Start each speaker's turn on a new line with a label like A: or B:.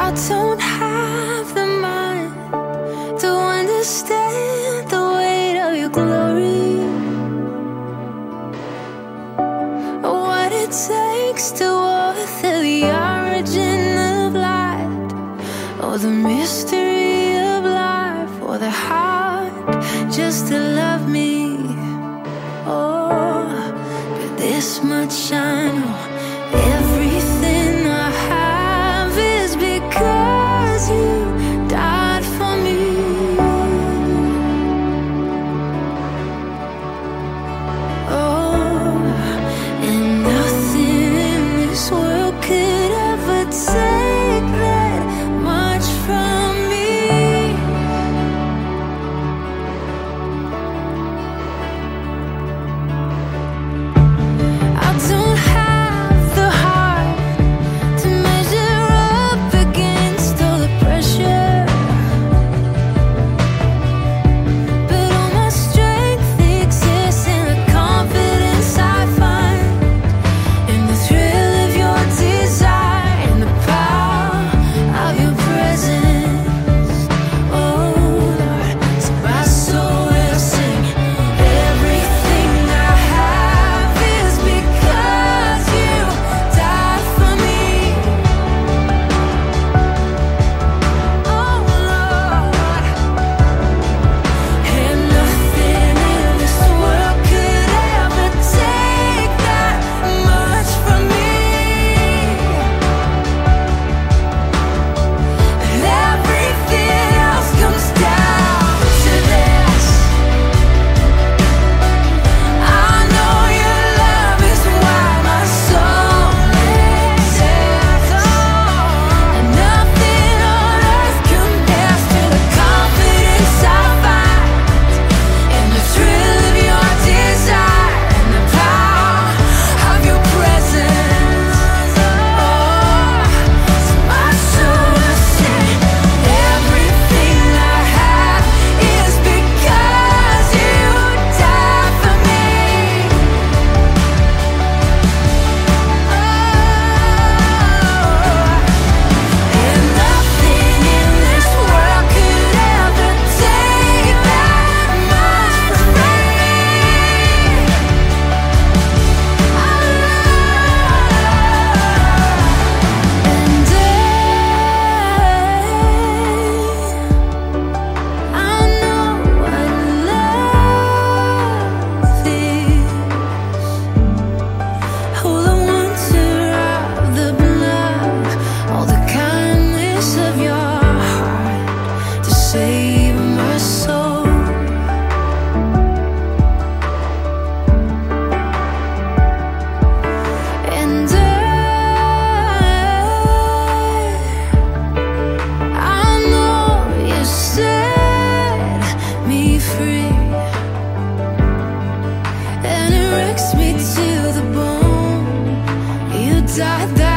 A: I don't have the mind to understand the weight of your glory, or what it takes to author the origin of light, or the mystery of life, or the heart just to love me. Oh, but this much I know, everything I have is because you died for me. Oh, and nothing in this world could ever take that much from me. I don't have the heart to measure up against all the pressure, but all my strength exists in the confidence I find in the thrill of your desire and the power of your presence. Oh Lord, so my soul will sing. Everything I have is because you died for me. Oh Lord, and nothing in this world could ever take that much from me. And everything else comes down to this. I know your love is why my soul exists. And nothing on earth compares to the confidence I find in the thrill of your desire and the power of your presence. Oh, so my soul will sing. Everything I have is because you died for me. And nothing in this world could ever take that much from me. And I know what love is. Oh, the wonder of the blood, all the kindness of your heart to save my soul. And I know you set me free, and it wrecks me to the bone. You died that